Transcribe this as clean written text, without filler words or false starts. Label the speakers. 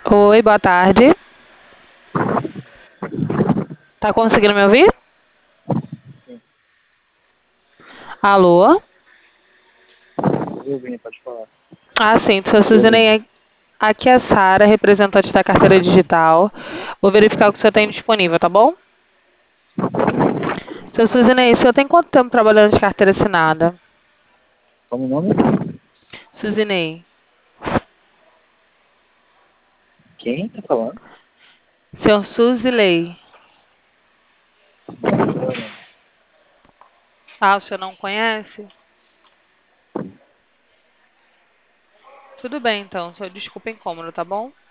Speaker 1: Oi, boa tarde. Tá conseguindo me ouvir?
Speaker 2: Sim,
Speaker 1: Alô?
Speaker 2: tô ouvindo, pode falar.
Speaker 1: Ah, sim, sou
Speaker 2: Tô ouvindo.
Speaker 1: Suzinei. Aqui é a Sara, representante da carteira digital. Vou verificar o que o senhor tem disponível, tá bom? Seu Suzinei, o senhor tem quanto tempo trabalhando de carteira assinada?
Speaker 2: Como o nome?
Speaker 1: Suzinei.
Speaker 2: Quem tá falando?
Speaker 1: Senhor Suzilei. Ah, o senhor não conhece? Tudo bem, então. Senhor, desculpa o incômodo, tá bom?